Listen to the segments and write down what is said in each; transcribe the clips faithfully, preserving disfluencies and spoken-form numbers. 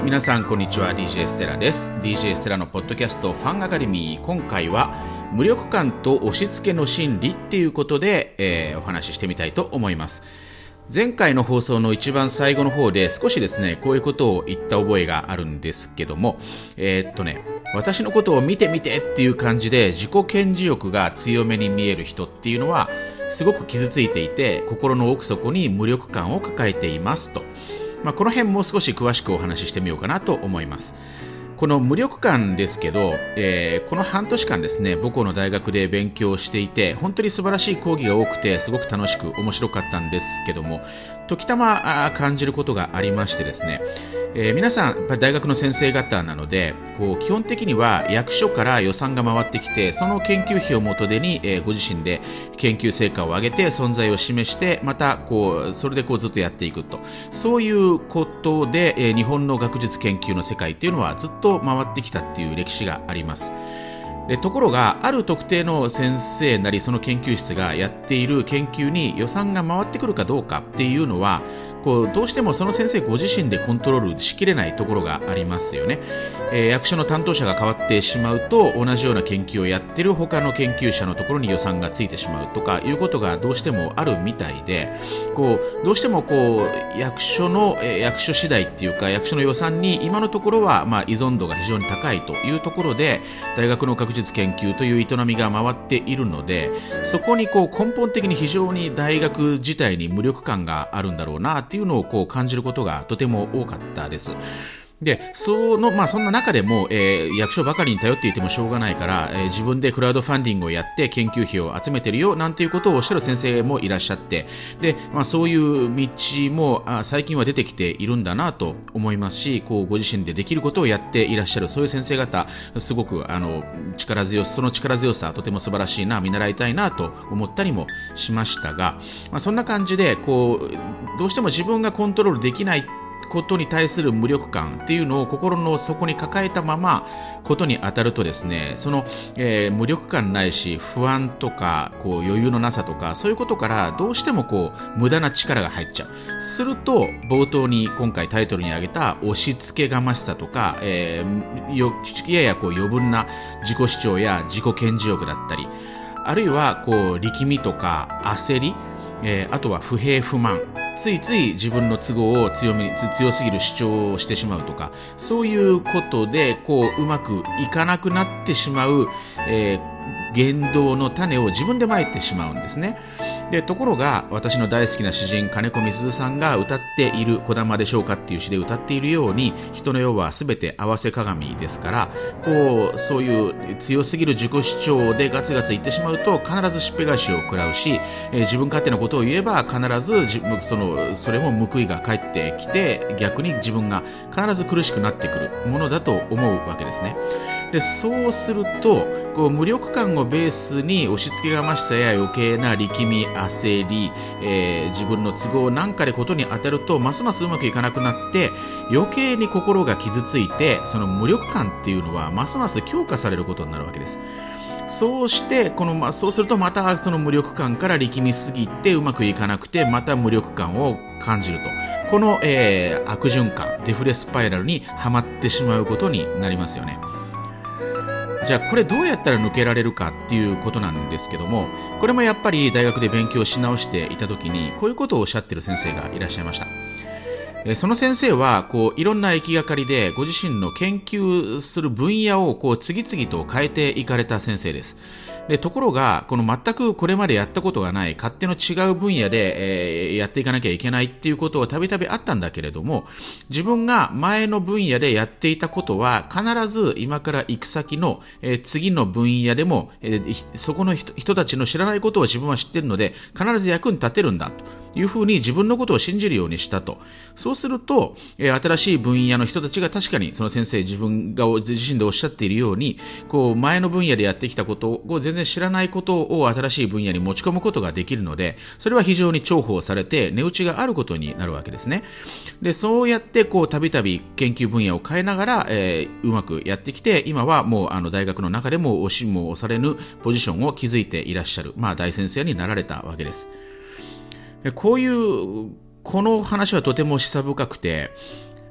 い、皆さんこんにちは。 ディージェー ステラです。 ディージェー ステラのポッドキャストファンアカデミー、今回は無力感と押し付けの心理っていうことで、えー、お話ししてみたいと思います。前回の放送の一番最後の方で少しですね、こういうことを言った覚えがあるんですけども、えー、っとね私のことを見て見てっていう感じで自己顕示欲が強めに見える人っていうのはすごく傷ついていて、心の奥底に無力感を抱えていますと、まあ、この辺も少し詳しくお話ししてみようかなと思います。この無力感ですけど、えー、この半年間ですね、母校の大学で勉強していて、本当に素晴らしい講義が多くてすごく楽しく面白かったんですけども、時たま感じることがありましてですね、えー、皆さんやっぱり大学の先生方なので、こう基本的には役所から予算が回ってきて、その研究費を元手に、えー、ご自身で研究成果を上げて存在を示して、またこうそれでこうずっとやっていくと、そういうことで、えー、日本の学術研究の世界っていうのはずっと回ってきたっていう歴史があります。でところが、ある特定の先生なりその研究室がやっている研究に予算が回ってくるかどうかっていうのは、こうどうしてもその先生ご自身でコントロールしきれないところがありますよね。えー、役所の担当者が変わってしまうと、同じような研究をやってる他の研究者のところに予算がついてしまうとかいうことがどうしてもあるみたいで、こうどうしてもこう役所の、えー、役所次第っていうか、役所の予算に今のところは、まあ、依存度が非常に高いというところで、大学の学術研究という営みが回っているので、そこにこう根本的に非常に大学自体に無力感があるんだろうなっていうのをこう感じることがとても多かったです。で、その、まあ、そんな中でも、えー、役所ばかりに頼っていてもしょうがないから、えー、自分でクラウドファンディングをやって研究費を集めてるよ、なんていうことをおっしゃる先生もいらっしゃって、で、まあ、そういう道も、あ、最近は出てきているんだなと思いますし、こう、ご自身でできることをやっていらっしゃる、そういう先生方、すごく、あの、力強さ、その力強さ、とても素晴らしいな、見習いたいなと思ったりもしましたが、まあ、そんな感じで、こう、どうしても自分がコントロールできないことに対する無力感っていうのを心の底に抱えたままことに当たるとですね、その、えー、無力感ないし不安とかこう余裕のなさとか、そういうことからどうしてもこう無駄な力が入っちゃう。すると冒頭に今回タイトルに挙げた押し付けがましさとか、えー、よややこう余分な自己主張や自己顕示欲だったり、あるいはこう力みとか焦り、えー、あとは不平不満、ついつい自分の都合を強め強すぎる主張をしてしまうとか、そういうことでこううまくいかなくなってしまう、えー、言動の種を自分でまいてしまうんですね。でところが、私の大好きな詩人金子みすゞさんが歌っている「児玉でしょうか」っていう詩で歌っているように、人の世はすべて合わせ鏡ですから、こうそういう強すぎる自己主張でガツガツ言ってしまうと必ずしっぺ返しを食らうし、えー、自分勝手なことを言えば必ずそのそれも報いが返ってきて、逆に自分が必ず苦しくなってくるものだと思うわけですね。でそうすると、こう無力感をベースに押し付けがましさや余計な力み、焦り、えー、自分の都合なんかでことに当たると、ますますうまくいかなくなって余計に心が傷ついて、その無力感っていうのはますます強化されることになるわけです。そうしてこの、まあ、そうするとまたその無力感から力みすぎてうまくいかなくて、また無力感を感じると、この、えー、悪循環、デフレスパイラルにはまってしまうことになりますよね。じゃあこれどうやったら抜けられるかっていうことなんですけども、これもやっぱり大学で勉強し直していた時にこういうことをおっしゃってる先生がいらっしゃいました。その先生はこういろんな行きがかりでご自身の研究する分野をこう次々と変えていかれた先生です。でところが、この全くこれまでやったことがない勝手の違う分野で、えー、やっていかなきゃいけないっていうことはたびたびあったんだけれども、自分が前の分野でやっていたことは必ず今から行く先の、えー、次の分野でも、えー、そこの 人, 人たちの知らないことを自分は知っているので必ず役に立てるんだというふうに自分のことを信じるようにしたと。そうすると、えー、新しい分野の人たちが確かにその先生自分が自身でおっしゃっているように、こう前の分野でやってきたことを全然知らないことを新しい分野に持ち込むことができるので、それは非常に重宝されて値打ちがあることになるわけですね。でそうやってこうたびたび研究分野を変えながら、えー、うまくやってきて、今はもうあの大学の中でも押しも押されぬポジションを築いていらっしゃる、まあ、大先生になられたわけです。こういうこの話はとても示唆深くて、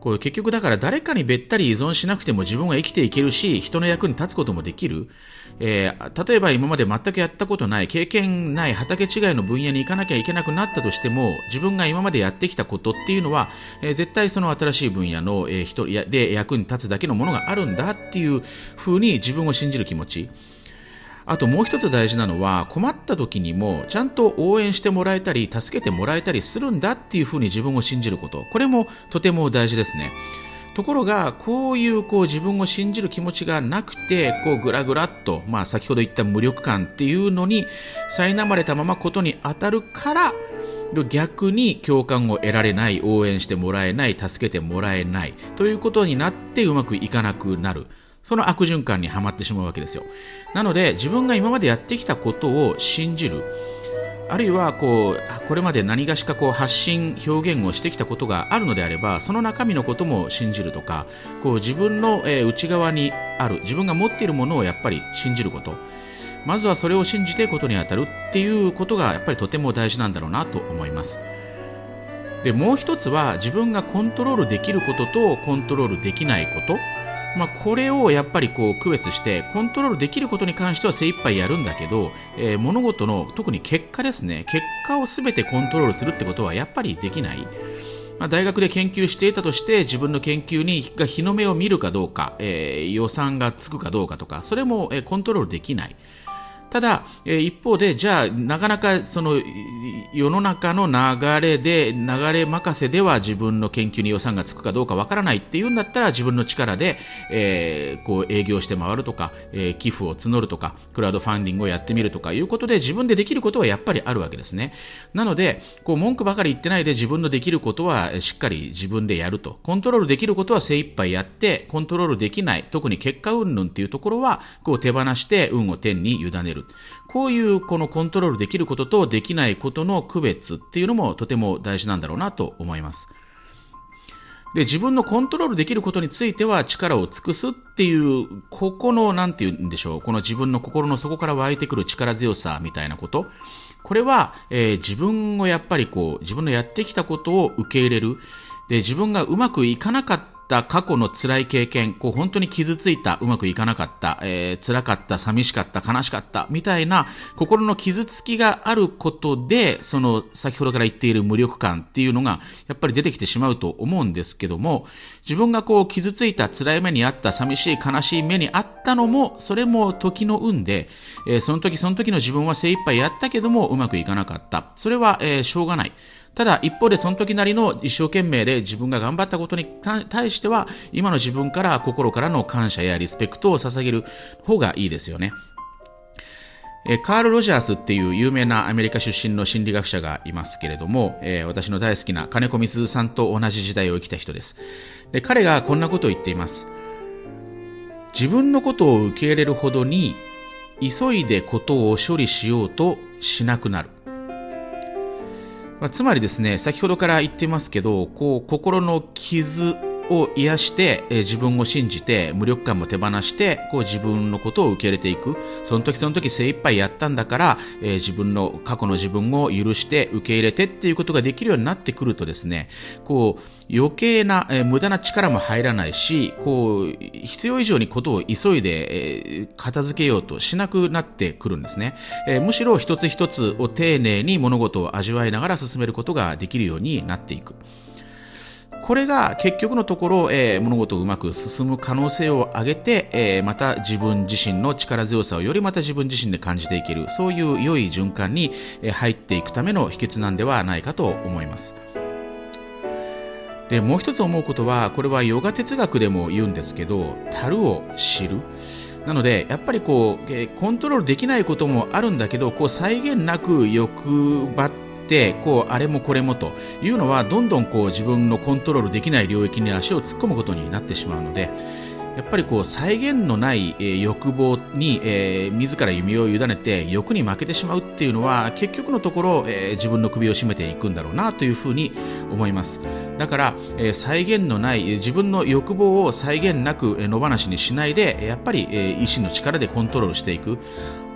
こう結局だから誰かにべったり依存しなくても自分は生きていけるし、人の役に立つこともできる。えー、例えば今まで全くやったことない、経験ない畑違いの分野に行かなきゃいけなくなったとしても、自分が今までやってきたことっていうのは、えー、絶対その新しい分野の、えー、人で役に立つだけのものがあるんだっていう風に自分を信じる気持ち。あともう一つ大事なのは、困った時にもちゃんと応援してもらえたり助けてもらえたりするんだっていう風に自分を信じること、これもとても大事ですね。ところがこういうこう自分を信じる気持ちがなくて、こうグラグラっと、まあ、先ほど言った無力感っていうのに苛まれたままことに当たるから、逆に共感を得られない、応援してもらえない、助けてもらえないということになってうまくいかなくなる。その悪循環にはまってしまうわけですよ。なので自分が今までやってきたことを信じる、あるいはこうこれまで何がしかこう発信表現をしてきたことがあるのであれば、その中身のことも信じるとか、こう自分の内側にある自分が持っているものをやっぱり信じること、まずはそれを信じてことに当たるっていうことがやっぱりとても大事なんだろうなと思います。でもう一つは、自分がコントロールできることとコントロールできないこと、まあ、これをやっぱりこう区別して、コントロールできることに関しては精一杯やるんだけど、えー、物事の特に結果ですね、結果を全てコントロールするってことはやっぱりできない。まあ、大学で研究していたとして自分の研究にが日の目を見るかどうか、えー、予算がつくかどうかとか、それも、えー、コントロールできない。ただ、えー、一方で、じゃあなかなかその世の中の流れで流れ任せでは自分の研究に予算がつくかどうかわからないっていうんだったら、自分の力で、えー、こう営業して回るとか、えー、寄付を募るとか、クラウドファンディングをやってみるとかいうことで、自分でできることはやっぱりあるわけですね。なのでこう文句ばかり言ってないで、自分のできることはしっかり自分でやると、コントロールできることは精一杯やって、コントロールできない、特に結果云々っていうところはこう手放して運を天に委ねる。こういうこのコントロールできることとできないことの区別っていうのもとても大事なんだろうなと思います。で、自分のコントロールできることについては力を尽くすっていう、ここのなんて言うんでしょう、この自分の心の底から湧いてくる力強さみたいなこと、これは、えー、自分をやっぱりこう自分のやってきたことを受け入れる。で、自分がうまくいかなかった過去の辛い経験、こう本当に傷ついた、うまくいかなかった、えー、辛かった、寂しかった、悲しかったみたいな心の傷つきがあることで、その先ほどから言っている無力感っていうのがやっぱり出てきてしまうと思うんですけども、自分がこう傷ついた、辛い目にあった、寂しい悲しい目にあったのも、それも時の運で、えー、その時その時の自分は精一杯やったけどもうまくいかなかった。それは、えー、しょうがない。ただ一方でその時なりの一生懸命で自分が頑張ったことに対しては、今の自分から心からの感謝やリスペクトを捧げる方がいいですよね。えカール・ロジャースっていう有名なアメリカ出身の心理学者がいますけれども、えー、私の大好きな金子みすずさんと同じ時代を生きた人です。で、彼がこんなことを言っています。自分のことを受け入れるほどに急いでことを処理しようとしなくなる。まあ、つまりですね、先ほどから言ってますけど、こう心の傷を癒して、えー、自分を信じて無力感も手放して、こう自分のことを受け入れていく。その時その時精一杯やったんだから、えー、自分の過去の自分を許して受け入れてっていうことができるようになってくるとですね、こう余計な、えー、無駄な力も入らないし、こう必要以上にことを急いで、えー、片付けようとしなくなってくるんですね。えー、むしろ一つ一つを丁寧に物事を味わいながら進めることができるようになっていく。これが結局のところ、えー、物事をうまく進む可能性を上げて、えー、また自分自身の力強さをよりまた自分自身で感じていける、そういう良い循環に入っていくための秘訣なんではないかと思います。で、もう一つ思うことは、これはヨガ哲学でも言うんですけど、足を知る。なのでやっぱりこう、えー、コントロールできないこともあるんだけど、こう際限なく欲張ってでこうあれもこれもというのは、どんどんこう自分のコントロールできない領域に足を突っ込むことになってしまうので、やっぱりこう際限のない、えー、欲望に、えー、自ら弓を委ねて欲に負けてしまうっていうのは、結局のところ、えー、自分の首を絞めていくんだろうなというふうに思います。だから、えー、際限のない自分の欲望を際限なく野放しにしないで、やっぱり、えー、意志の力でコントロールしていく。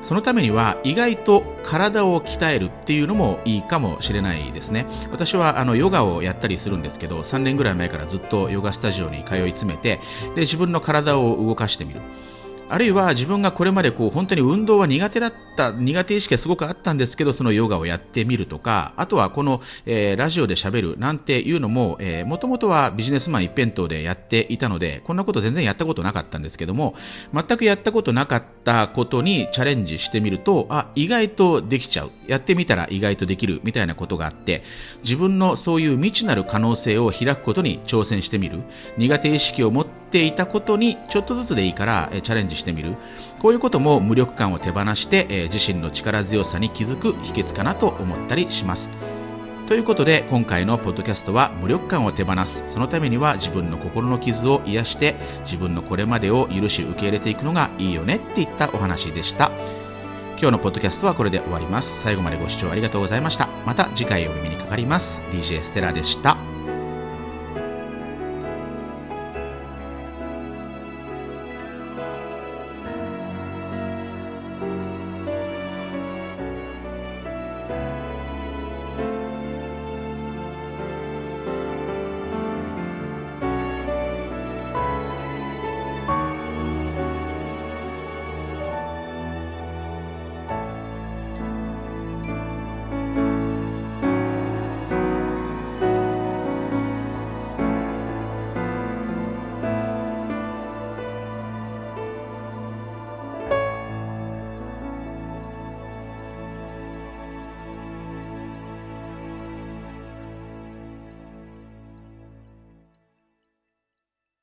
そのためには意外と体を鍛えるっていうのもいいかもしれないですね。私はあのヨガをやったりするんですけど、さんねんぐらい前からずっとヨガスタジオに通い詰めて、で自分の体を動かしてみる。あるいは自分がこれまでこう本当に運動は苦手だった、苦手意識がすごくあったんですけど、そのヨガをやってみるとか、あとはこの、えー、ラジオで喋るなんていうのも、えー、もともとはビジネスマン一辺倒でやっていたので、こんなこと全然やったことなかったんですけども、全くやったことなかったことにチャレンジしてみると、あ、意外とできちゃう。やってみたら意外とできるみたいなことがあって、自分のそういう未知なる可能性を開くことに挑戦してみる。苦手意識を持っていたことにちょっとずつでいいからチャレンジしてみる。こういうことも無力感を手放して、えー、自身の力強さに気づく秘訣かなと思ったりします。ということで今回のポッドキャストは無力感を手放す。そのためには自分の心の傷を癒して自分のこれまでを許し受け入れていくのがいいよねっていったお話でした。今日のポッドキャストはこれで終わります。最後までご視聴ありがとうございました。また次回お耳にかかります。ディージェー ステラでした。